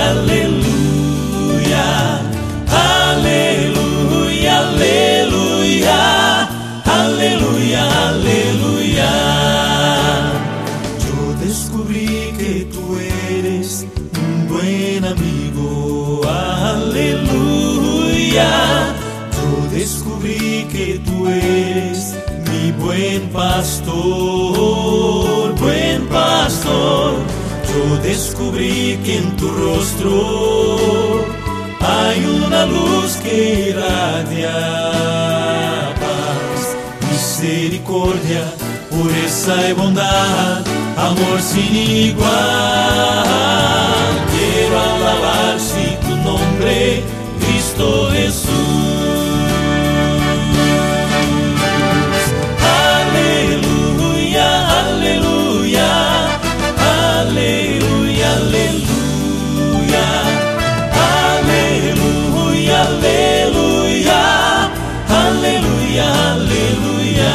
aleluya, aleluya, aleluya, aleluya, aleluya. Yo descubrí que tú eres un buen amigo, aleluya. Yo descubrí que tú eres mi buen pastor, buen pastor. Yo descubrí que en tu rostro hay una luz que irradia paz, misericordia, pureza y bondad, amor sin igual. Quiero alabar si tu nombre, Cristo Jesús. Aleluya, aleluya, aleluya, aleluya, aleluya, aleluya, aleluya, aleluya.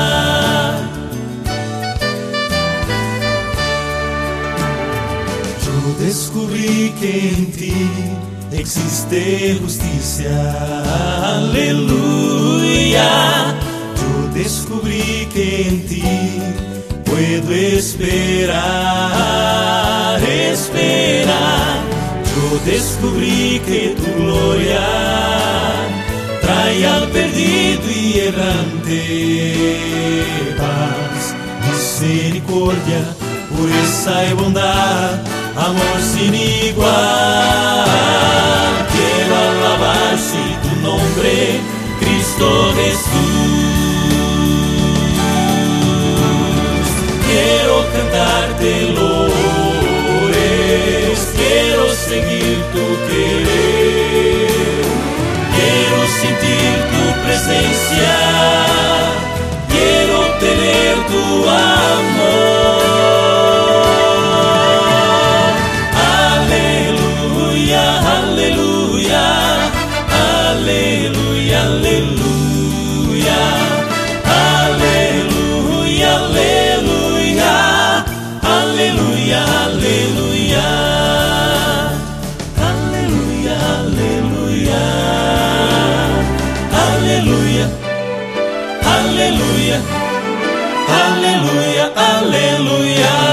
Yo descubrí que en ti existe justicia, aleluya. Yo descubrí que en ti puedo esperar, esperar. Yo descubrí que tu gloria trae al perdido y errante paz, misericordia, pureza y bondad, amor sin igual. Quiero alabar si tu nombre, Cristo Jesús. Quiero cantarte loores, quiero seguir tu querer, quiero sentir tu presencia, quiero tener tu amor. Aleluya, aleluya, aleluya, aleluya, aleluya, aleluya, aleluya, aleluya, aleluya, aleluya, aleluya, aleluya, aleluya, aleluya.